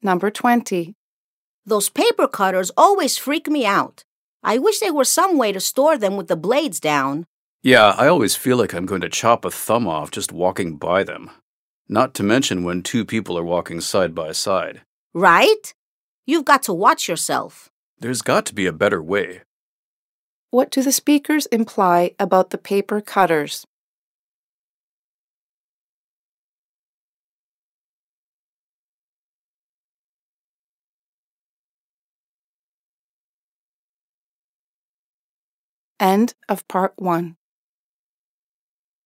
Number 20. Those paper cutters always freak me out. I wish there were some way to store them with the blades down. Yeah, I always feel like I'm going to chop a thumb off just walking by them. Not to mention when two people are walking side by side. Right? You've got to watch yourself. There's got to be a better way. What do the speakers imply about the paper cutters? End of part 1.